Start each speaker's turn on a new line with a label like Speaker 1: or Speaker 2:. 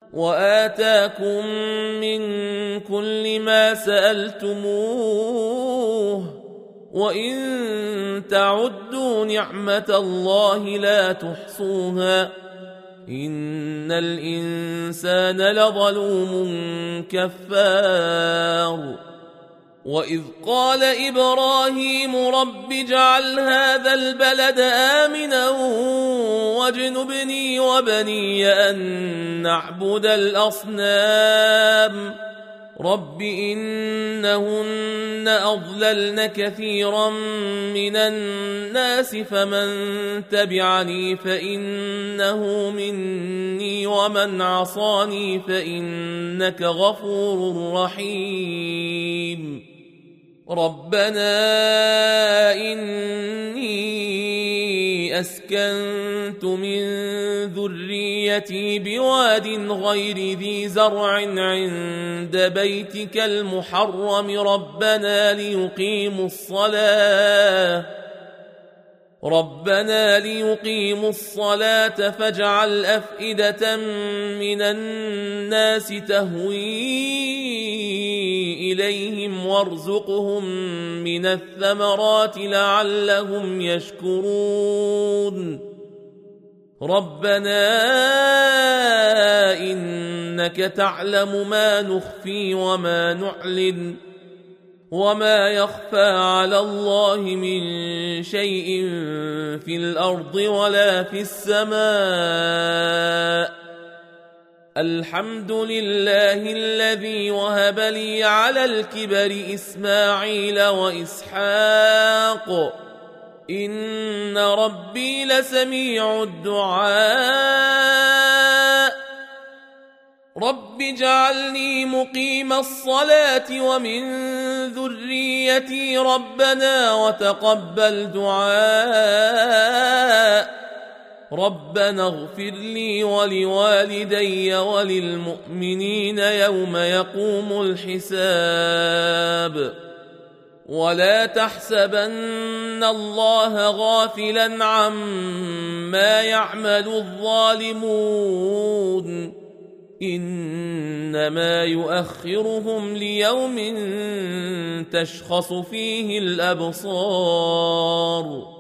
Speaker 1: وآتاكم من كل ما سألتموه وإن تعدوا نعمة الله لا تحصوها إن الإنسان لظلوم كفار وإذ قال إبراهيم رب اجعل هذا البلد آمنا واجنبني وبني أن نعبد الأصنام رب إنهن أضللن كثيرا من الناس فمن تبعني فإنه مني ومن عصاني فإنك غفور رحيم ربنا إني أسكنت من ذريتي بواد غير ذي زرع عند بيتك المحرم ربنا ليقيموا الصلاة فاجعل أفئدة من الناس تهوي إليهم وارزقهم من الثمرات لعلهم يشكرون ربنا إنك تعلم ما نخفي وما نعلن وما يخفى على الله من شيء في الأرض ولا في السماء الحمد لله الذي وهب لي على الكبر إسماعيل وإسحاق إن ربي لسميع الدعاء رب اجعلني مقيم الصلاة ومن ذريتي ربنا وتقبل دعاء ربنا اغفر لي ولوالدي وللمؤمنين يوم يقوم الحساب ولا تحسبن الله غافلا عما يعمل الظالمون إنما يؤخرهم ليوم تشخص فيه الأبصار